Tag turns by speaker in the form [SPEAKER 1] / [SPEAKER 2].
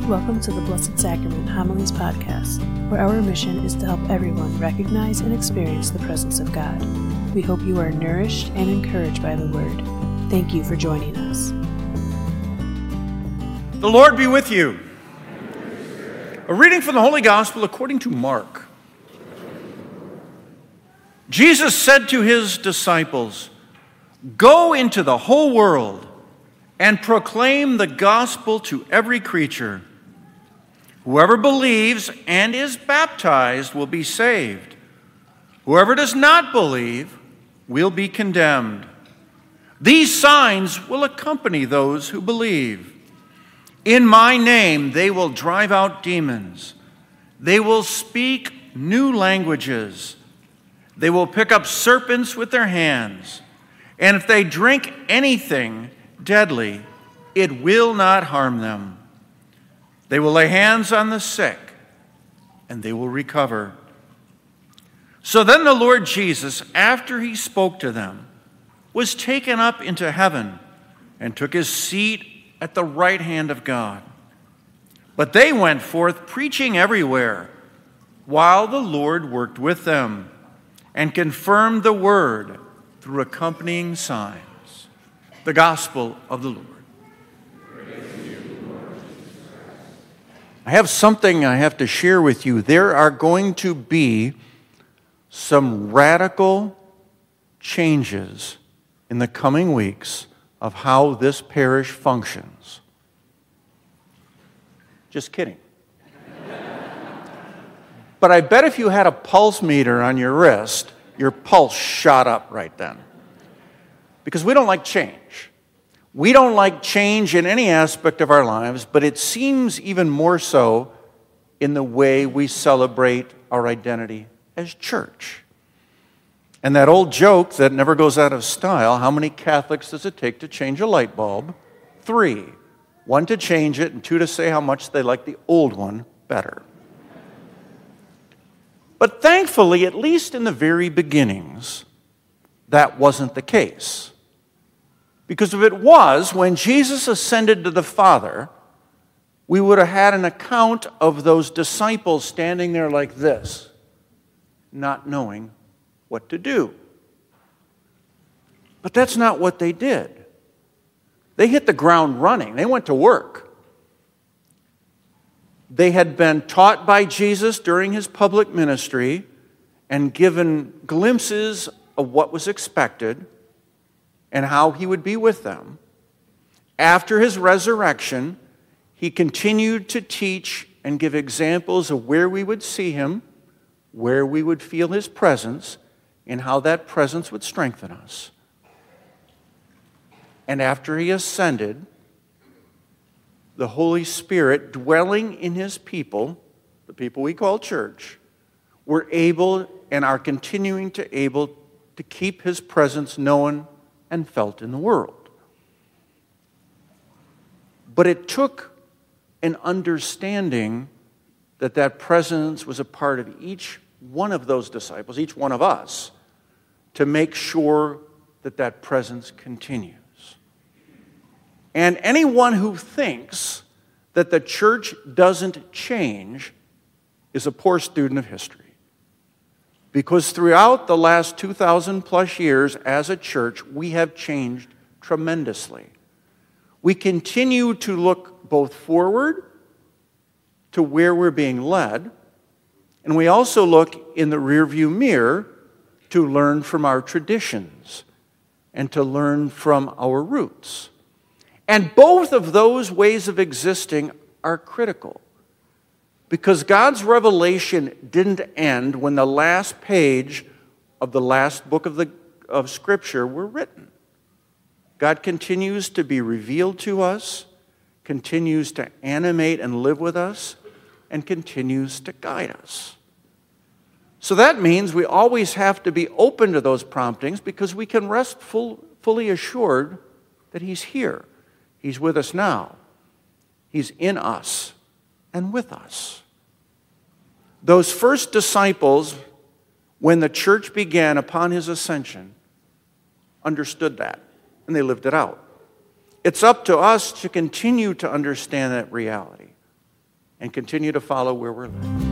[SPEAKER 1] Welcome to the Blessed Sacrament Homilies Podcast, where our mission is to help everyone recognize and experience the presence of God. We hope you are nourished and encouraged by the Word. Thank you for joining us.
[SPEAKER 2] The Lord be with you. A reading from the Holy Gospel according to Mark. Jesus said to his disciples, "Go into the whole world and proclaim the gospel to every creature. Whoever believes and is baptized will be saved. Whoever does not believe will be condemned. These signs will accompany those who believe. In my name they will drive out demons. They will speak new languages. They will pick up serpents with their hands. And if they drink anything deadly, it will not harm them. They will lay hands on the sick, and they will recover." So then the Lord Jesus, after he spoke to them, was taken up into heaven and took his seat at the right hand of God. But they went forth preaching everywhere, while the Lord worked with them and confirmed the word through accompanying signs. The Gospel of the Lord. I have something I have to share with you. There are going to be some radical changes in the coming weeks of how this parish functions. Just kidding. But I bet if you had a pulse meter on your wrist, your pulse shot up right then. Because we don't like change. We don't like change in any aspect of our lives, but it seems even more so in the way we celebrate our identity as church. And that old joke that never goes out of style, how many Catholics does it take to change a light bulb? 3. 1 to change it, and 2 to say how much they like the old one better. But thankfully, at least in the very beginnings, that wasn't the case. Because if it was, when Jesus ascended to the Father, we would have had an account of those disciples standing there like this, not knowing what to do. But that's not what they did. They hit the ground running. They went to work. They had been taught by Jesus during his public ministry and given glimpses of what was expected and how he would be with them. After his resurrection, he continued to teach and give examples of where we would see him, where we would feel his presence, and how that presence would strengthen us. And after he ascended, the Holy Spirit dwelling in his people, the people we call church, were able and are continuing to able to keep his presence known and felt in the world. But it took an understanding that that presence was a part of each one of those disciples, each one of us, to make sure that that presence continues. And anyone who thinks that the church doesn't change is a poor student of history. Because throughout the last 2,000 plus years as a church, we have changed tremendously. We continue to look both forward to where we're being led, and we also look in the rearview mirror to learn from our traditions and to learn from our roots. And both of those ways of existing are critical. Because God's revelation didn't end when the last page of the last book of Scripture were written. God continues to be revealed to us, continues to animate and live with us, and continues to guide us. So that means we always have to be open to those promptings because we can rest fully assured that he's here. He's with us now. He's in us and with us. Those first disciples, when the church began upon his ascension, understood that, and they lived it out. It's up to us to continue to understand that reality. and continue to follow where we're led.